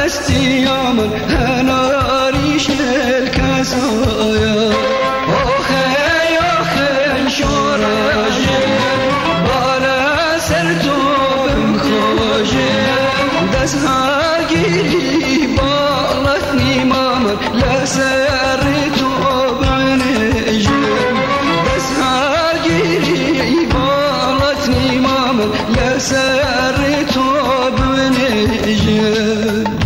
هستی من هناریش الکسایا آخه شورش بالا سر تو بخوشه دست ها گیری بالت نیمام لسر تو بنجه دست ها گیری بالت نیمام لسر تو بنجه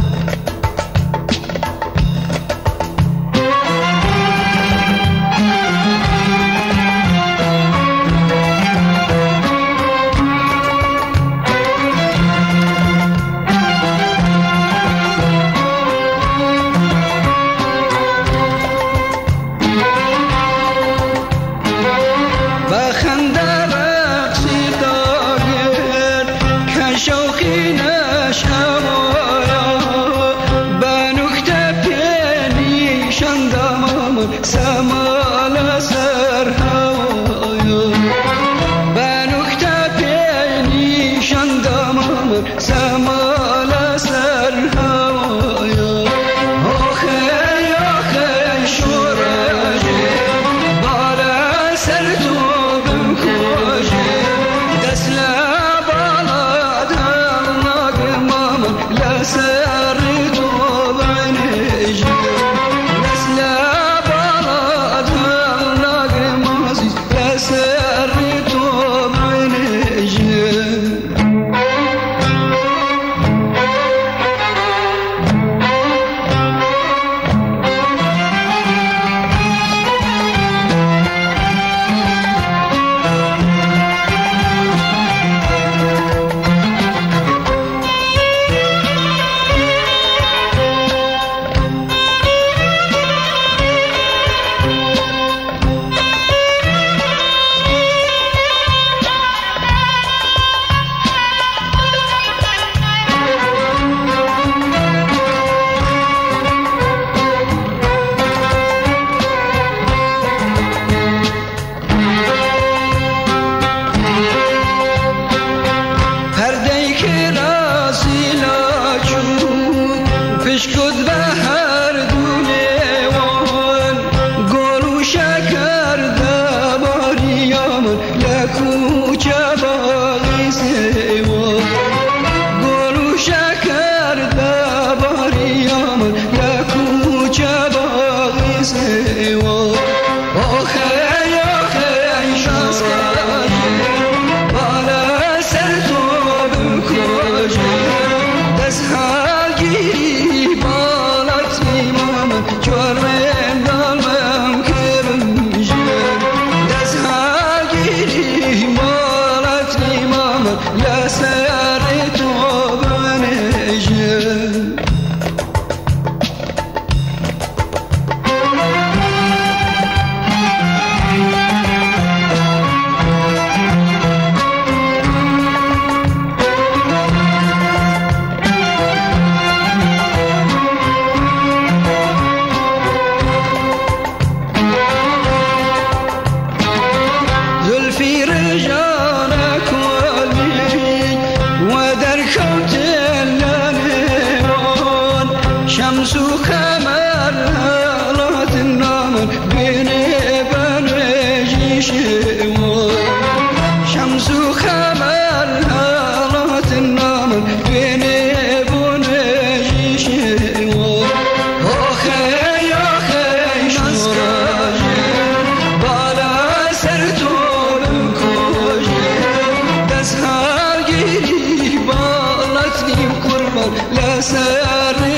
سمال سر هوایا بنوکت پینی شندم سمال سر هوایا آخه شورجه بالا سر تو بخوشه دست لبالا دل نگمام لسر تو بنجه شد به هر دونوان گل و شکر دباریام لکوچه باقی سوان گل و شکر دباریام لکوچه باقی سوان آخه شاسکاجه بالا سر تو بکوچه دست گیری بالت نیمام چورم دالم که بنجه دست گیری بالت نیمام لسر تو بنجه في رجالك والبيت ودر كوت الليل شمس وقمر هالات النمر بيني بنجي شوال شمس وقمر هالات النمر بيني بنجي شوال أخي شوراجي بالا سرتو گیری بالت نیم قربان لسر